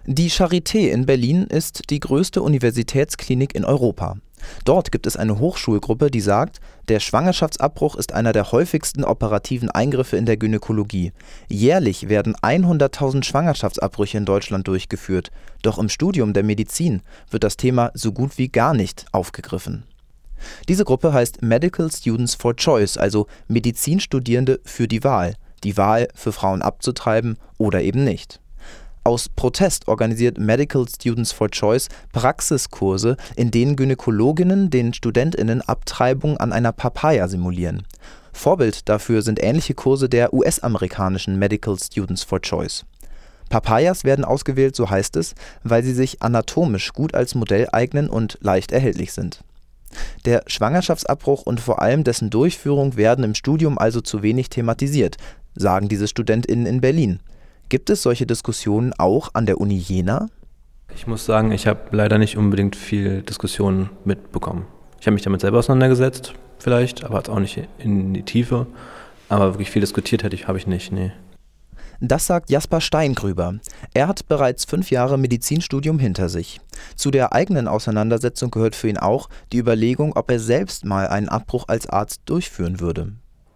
Die Charité in Berlin ist die größte Universitätsklinik in Europa. Dort gibt es eine Hochschulgruppe, die sagt, der Schwangerschaftsabbruch ist einer der häufigsten operativen Eingriffe in der Gynäkologie. Jährlich werden 100.000 Schwangerschaftsabbrüche in Deutschland durchgeführt. Doch im Studium der Medizin wird das Thema so gut wie gar nicht aufgegriffen. Diese Gruppe heißt Medical Students for Choice, also Medizinstudierende für die Wahl für Frauen abzutreiben oder eben nicht. Aus Protest organisiert Medical Students for Choice Praxiskurse, in denen Gynäkologinnen den StudentInnen Abtreibung an einer Papaya simulieren. Vorbild dafür sind ähnliche Kurse der US-amerikanischen Medical Students for Choice. Papayas werden ausgewählt, so heißt es, weil sie sich anatomisch gut als Modell eignen und leicht erhältlich sind. Der Schwangerschaftsabbruch und vor allem dessen Durchführung werden im Studium also zu wenig thematisiert, sagen diese StudentInnen in Berlin. Gibt es solche Diskussionen auch an der Uni Jena? Ich muss sagen, ich habe leider nicht unbedingt viel Diskussionen mitbekommen. Ich habe mich damit selber auseinandergesetzt, vielleicht, aber jetzt auch nicht in die Tiefe. Aber wirklich viel diskutiert habe ich nicht, nee. Das sagt Jasper Steingrüber. Er hat bereits 5 Jahre Medizinstudium hinter sich. Zu der eigenen Auseinandersetzung gehört für ihn auch die Überlegung, ob er selbst mal einen Abbruch als Arzt durchführen würde.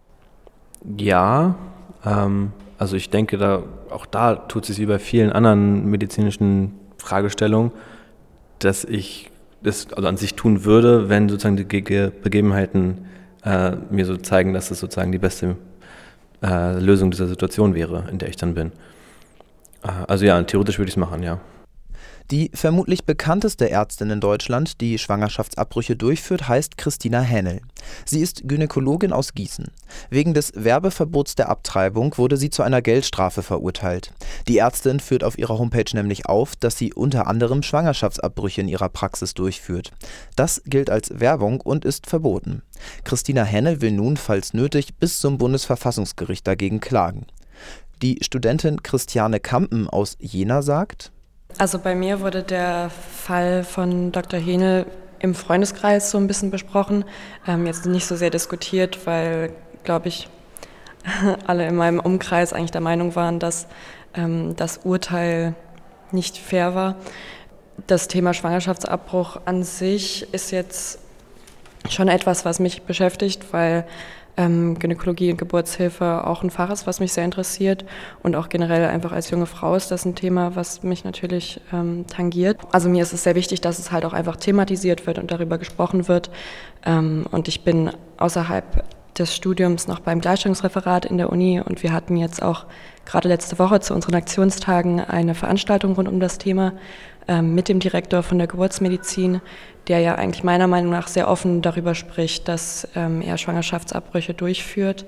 Ja, also ich denke, auch da tut es sich wie bei vielen anderen medizinischen Fragestellungen, dass ich das also an sich tun würde, wenn sozusagen die Begebenheiten mir so zeigen, dass es sozusagen die beste Lösung dieser Situation wäre, in der ich dann bin. Also ja, theoretisch würde ich es machen, ja. Die vermutlich bekannteste Ärztin in Deutschland, die Schwangerschaftsabbrüche durchführt, heißt Christina Hähnel. Sie ist Gynäkologin aus Gießen. Wegen des Werbeverbots der Abtreibung wurde sie zu einer Geldstrafe verurteilt. Die Ärztin führt auf ihrer Homepage nämlich auf, dass sie unter anderem Schwangerschaftsabbrüche in ihrer Praxis durchführt. Das gilt als Werbung und ist verboten. Christina Hähnel will nun, falls nötig, bis zum Bundesverfassungsgericht dagegen klagen. Die Studentin Christiane Kampen aus Jena sagt: Also bei mir wurde der Fall von Dr. Hähnel im Freundeskreis so ein bisschen besprochen. Jetzt nicht so sehr diskutiert, weil, glaube ich, alle in meinem Umkreis eigentlich der Meinung waren, dass das Urteil nicht fair war. Das Thema Schwangerschaftsabbruch an sich ist jetzt schon etwas, was mich beschäftigt, weil Gynäkologie und Geburtshilfe auch ein Fach ist, was mich sehr interessiert, und auch generell einfach als junge Frau ist das ein Thema, was mich natürlich tangiert. Also mir ist es sehr wichtig, dass es halt auch einfach thematisiert wird und darüber gesprochen wird, und ich bin außerhalb des Studiums noch beim Gleichstellungsreferat in der Uni, und wir hatten jetzt auch gerade letzte Woche zu unseren Aktionstagen eine Veranstaltung rund um das Thema mit dem Direktor von der Geburtsmedizin, der ja eigentlich meiner Meinung nach sehr offen darüber spricht, dass er Schwangerschaftsabbrüche durchführt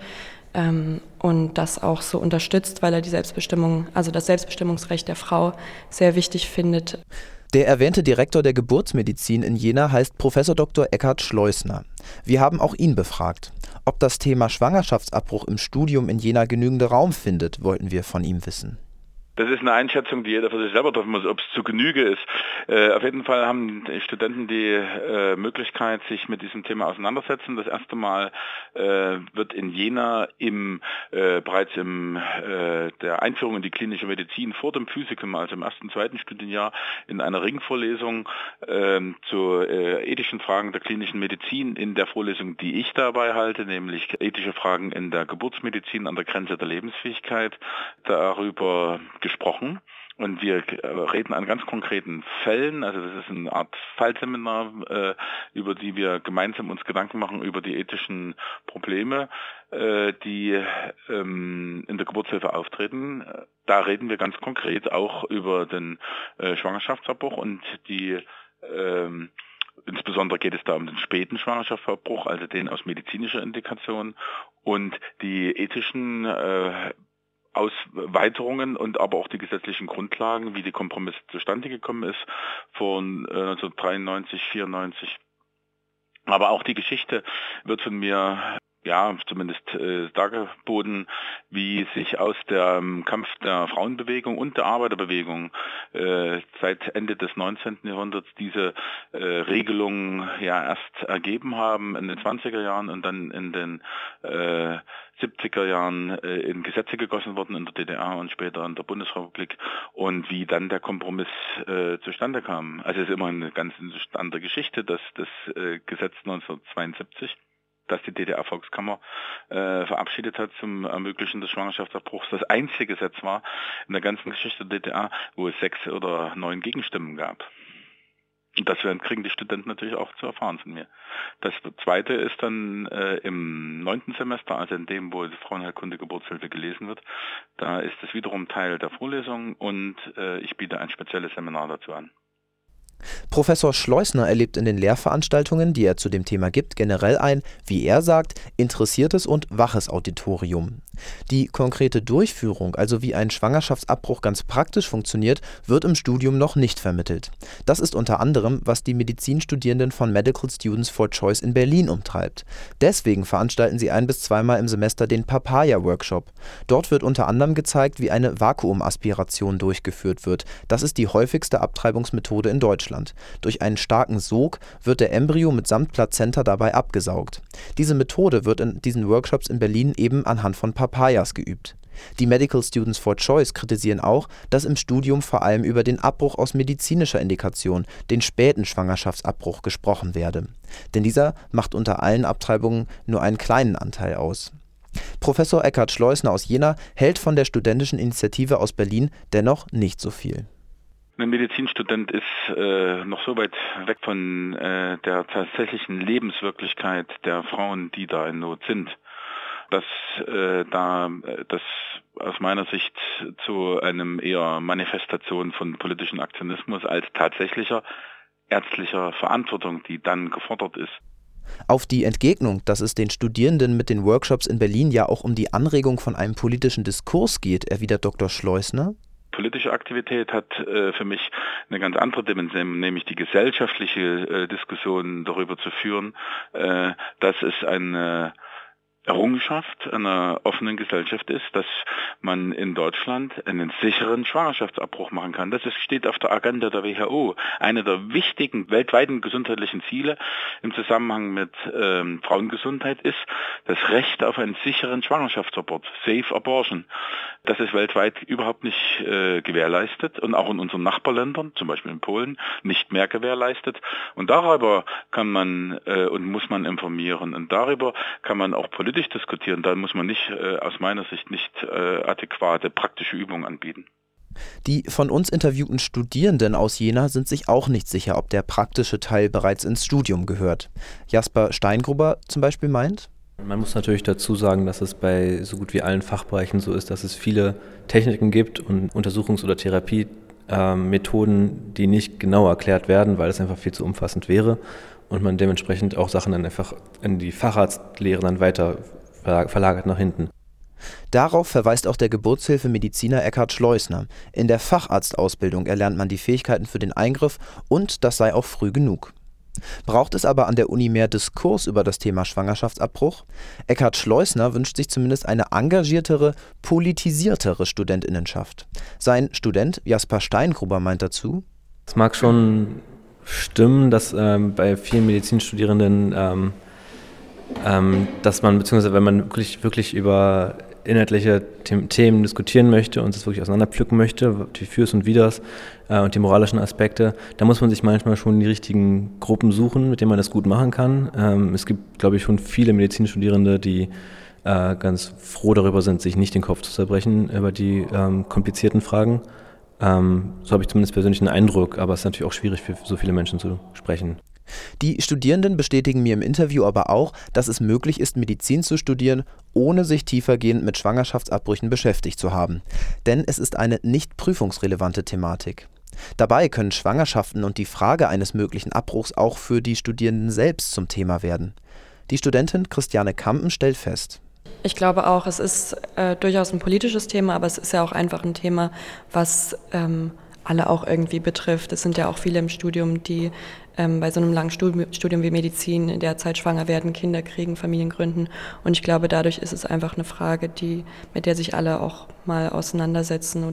und das auch so unterstützt, weil er die Selbstbestimmung, also das Selbstbestimmungsrecht der Frau sehr wichtig findet. Der erwähnte Direktor der Geburtsmedizin in Jena heißt Prof. Dr. Eckhard Schleusner. Wir haben auch ihn befragt. Ob das Thema Schwangerschaftsabbruch im Studium in Jena genügenden Raum findet, wollten wir von ihm wissen. Das ist eine Einschätzung, die jeder für sich selber treffen muss, ob es zu Genüge ist. Auf jeden Fall haben die Studenten die Möglichkeit, sich mit diesem Thema auseinandersetzen. Das erste Mal wird in Jena bereits der Einführung in die klinische Medizin vor dem Physikum, also im ersten, zweiten Studienjahr, in einer Ringvorlesung zu ethischen Fragen der klinischen Medizin in der Vorlesung, die ich dabei halte, nämlich ethische Fragen in der Geburtsmedizin an der Grenze der Lebensfähigkeit, darüber gesprochen, und wir reden an ganz konkreten Fällen. Also das ist eine Art Fallseminar, über die wir gemeinsam uns Gedanken machen über die ethischen Probleme, die in der Geburtshilfe auftreten. Da reden wir ganz konkret auch über den Schwangerschaftsabbruch und insbesondere geht es da um den späten Schwangerschaftsabbruch, also den aus medizinischer Indikation, und die ethischen Ausweiterungen und aber auch die gesetzlichen Grundlagen, wie der Kompromiss zustande gekommen ist von 1993, 94. Aber auch die Geschichte wird von mir zumindest dargeboten, wie sich aus dem Kampf der Frauenbewegung und der Arbeiterbewegung seit Ende des 19. Jahrhunderts diese Regelungen erst ergeben haben in den 20er Jahren und dann in den 70er Jahren in Gesetze gegossen wurden in der DDR und später in der Bundesrepublik und wie dann der Kompromiss zustande kam. Also es ist immer eine ganz andere Geschichte, dass das Gesetz 1972, das die DDR-Volkskammer verabschiedet hat zum Ermöglichen des Schwangerschaftsabbruchs, das einzige Gesetz war in der ganzen Geschichte der DDR, wo es 6 oder 9 Gegenstimmen gab. Und das kriegen die Studenten natürlich auch zu erfahren von mir. Das Zweite ist dann im 9. Semester, also in dem, wo die Frauenheilkunde Geburtshilfe gelesen wird, da ist es wiederum Teil der Vorlesung und ich biete ein spezielles Seminar dazu an. Professor Schleusner erlebt in den Lehrveranstaltungen, die er zu dem Thema gibt, generell ein, wie er sagt, interessiertes und waches Auditorium. Die konkrete Durchführung, also wie ein Schwangerschaftsabbruch ganz praktisch funktioniert, wird im Studium noch nicht vermittelt. Das ist unter anderem, was die Medizinstudierenden von Medical Students for Choice in Berlin umtreibt. Deswegen veranstalten sie 1- bis 2-mal im Semester den Papaya-Workshop. Dort wird unter anderem gezeigt, wie eine Vakuumaspiration durchgeführt wird. Das ist die häufigste Abtreibungsmethode in Deutschland. Durch einen starken Sog wird der Embryo mitsamt Plazenta dabei abgesaugt. Diese Methode wird in diesen Workshops in Berlin eben anhand von Papayas geübt. Die Medical Students for Choice kritisieren auch, dass im Studium vor allem über den Abbruch aus medizinischer Indikation, den späten Schwangerschaftsabbruch, gesprochen werde. Denn dieser macht unter allen Abtreibungen nur einen kleinen Anteil aus. Professor Eckhard Schleusner aus Jena hält von der studentischen Initiative aus Berlin dennoch nicht so viel. Ein Medizinstudent ist noch so weit weg von der tatsächlichen Lebenswirklichkeit der Frauen, die da in Not sind, dass das aus meiner Sicht zu einem eher Manifestation von politischem Aktionismus als tatsächlicher ärztlicher Verantwortung, die dann gefordert ist. Auf die Entgegnung, dass es den Studierenden mit den Workshops in Berlin ja auch um die Anregung von einem politischen Diskurs geht, erwidert Dr. Schleusner. Politische Aktivität hat für mich eine ganz andere Dimension, nämlich die gesellschaftliche Diskussion darüber zu führen, dass es eine Errungenschaft einer offenen Gesellschaft ist, dass man in Deutschland einen sicheren Schwangerschaftsabbruch machen kann. Das steht auf der Agenda der WHO. Eine der wichtigen weltweiten gesundheitlichen Ziele im Zusammenhang mit Frauengesundheit ist das Recht auf einen sicheren Schwangerschaftsabort, Safe Abortion. Das ist weltweit überhaupt nicht gewährleistet und auch in unseren Nachbarländern, zum Beispiel in Polen, nicht mehr gewährleistet. Und darüber kann man und muss man informieren und darüber kann man auch politisch diskutieren. Da muss man nicht, aus meiner Sicht, nicht adäquate praktische Übungen anbieten. Die von uns interviewten Studierenden aus Jena sind sich auch nicht sicher, ob der praktische Teil bereits ins Studium gehört. Jasper Steingruber zum Beispiel meint: Man muss natürlich dazu sagen, dass es bei so gut wie allen Fachbereichen so ist, dass es viele Techniken gibt und Untersuchungs- oder Therapiemethoden, die nicht genau erklärt werden, weil es einfach viel zu umfassend wäre und man dementsprechend auch Sachen dann einfach in die Facharztlehre dann weiter verlagert nach hinten. Darauf verweist auch der Geburtshilfemediziner Eckhard Schleusner. In der Facharztausbildung erlernt man die Fähigkeiten für den Eingriff und das sei auch früh genug. Braucht es aber an der Uni mehr Diskurs über das Thema Schwangerschaftsabbruch? Eckhard Schleusner wünscht sich zumindest eine engagiertere, politisiertere Studentinnenschaft. Sein Student Jasper Steingruber meint dazu: Es mag schon stimmen, dass bei vielen Medizinstudierenden, dass man, beziehungsweise wenn man wirklich über inhaltliche Themen diskutieren möchte und es wirklich auseinanderpflücken möchte, die Fürs und Widers und die moralischen Aspekte, da muss man sich manchmal schon die richtigen Gruppen suchen, mit denen man das gut machen kann. Es gibt, glaube ich, schon viele Medizinstudierende, die ganz froh darüber sind, sich nicht den Kopf zu zerbrechen über die komplizierten Fragen. So habe ich zumindest persönlich einen Eindruck, aber es ist natürlich auch schwierig für so viele Menschen zu sprechen. Die Studierenden bestätigen mir im Interview aber auch, dass es möglich ist, Medizin zu studieren, ohne sich tiefergehend mit Schwangerschaftsabbrüchen beschäftigt zu haben. Denn es ist eine nicht prüfungsrelevante Thematik. Dabei können Schwangerschaften und die Frage eines möglichen Abbruchs auch für die Studierenden selbst zum Thema werden. Die Studentin Christiane Kampen stellt fest: Ich glaube auch, es ist durchaus ein politisches Thema, aber es ist ja auch einfach ein Thema, was alle auch irgendwie betrifft. Es sind ja auch viele im Studium, die bei so einem langen Studium wie Medizin in der Zeit schwanger werden, Kinder kriegen, Familien gründen. Und ich glaube, dadurch ist es einfach eine Frage, mit der sich alle auch mal auseinandersetzen